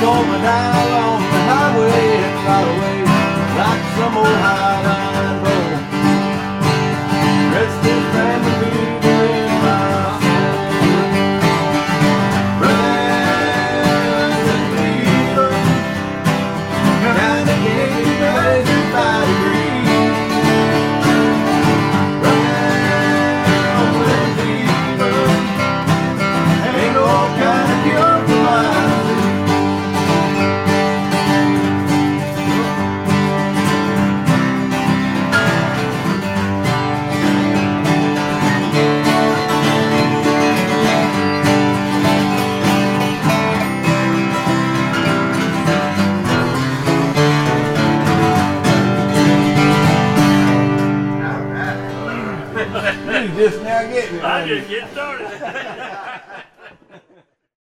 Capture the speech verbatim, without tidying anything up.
woman out on the highway and got away like some old highline bull. Rest his family people in my soul. Brandon Beaver, kind of game measured by degrees. Brandon Beaver, ain't no kind of cure for my disease. You just now getting it. I just get started.